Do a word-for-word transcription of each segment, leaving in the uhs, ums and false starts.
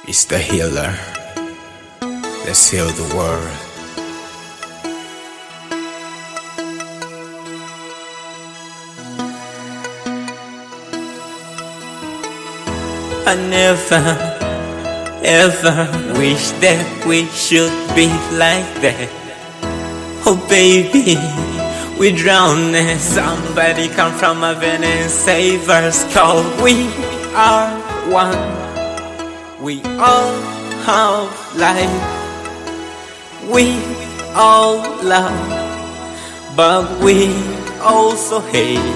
It's the healer. Let's heal the world. I never, ever wish that we should be like that. Oh baby, we drowning. Somebody come from heaven and save us, 'cause we are one. We all have life. We all love, but we also hate.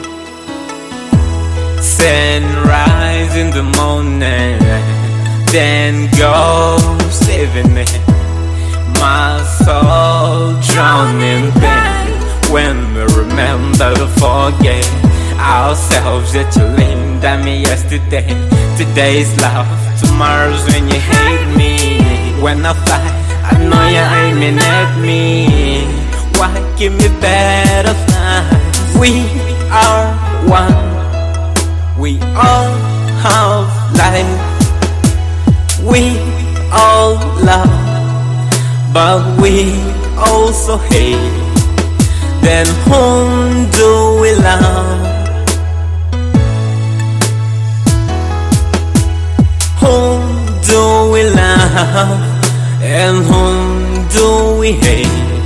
Sunrise in the morning, then goes evening. My soul drowning pain when we remember to forget ourselves. That you leaned at me yesterday. Today's love, tomorrow's when you hate me. When I fly, I know you're aiming at me. Why give me better flights? We are one. We all have life. We all love, but we also hate. Then whom do we love? Whom do we love? And whom do we hate?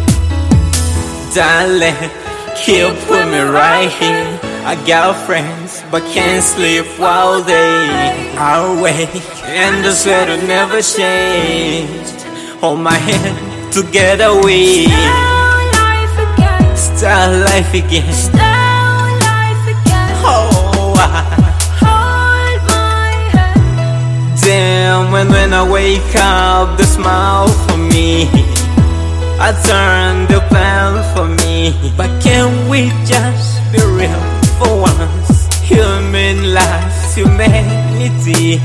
Darling, keep with me right here. I got friends, but can't sleep while they are awake. And the sweater never changed. Hold my hand, together we start life again. Start life again. Start life again. Oh, I hold my hand. Damn, when, when I wake up, the smile for me. I turn the plan for me. But can we just be real for once? Human life, humanity.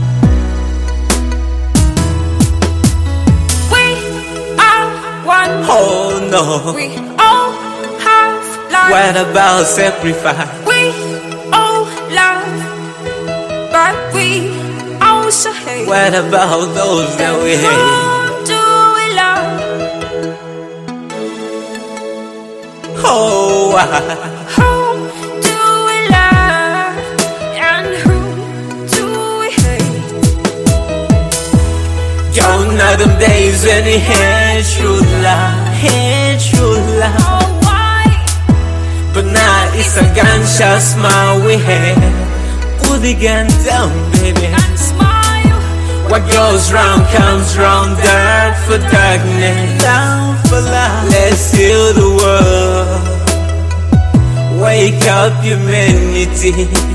We are one. Oh no. We all have life. What about sacrifice? We all love, but we also hate. What about those that we hate? Whom do we love? Oh, I Whom do we love? And whom do we hate? Gone are them days when we had true love, had true love. Oh, why? But now it's a gunshot smile we have. Put the gun down, baby, And smile. what goes round comes round. Dirt for darkness, down for love. Let's heal the world. Wake up humanity.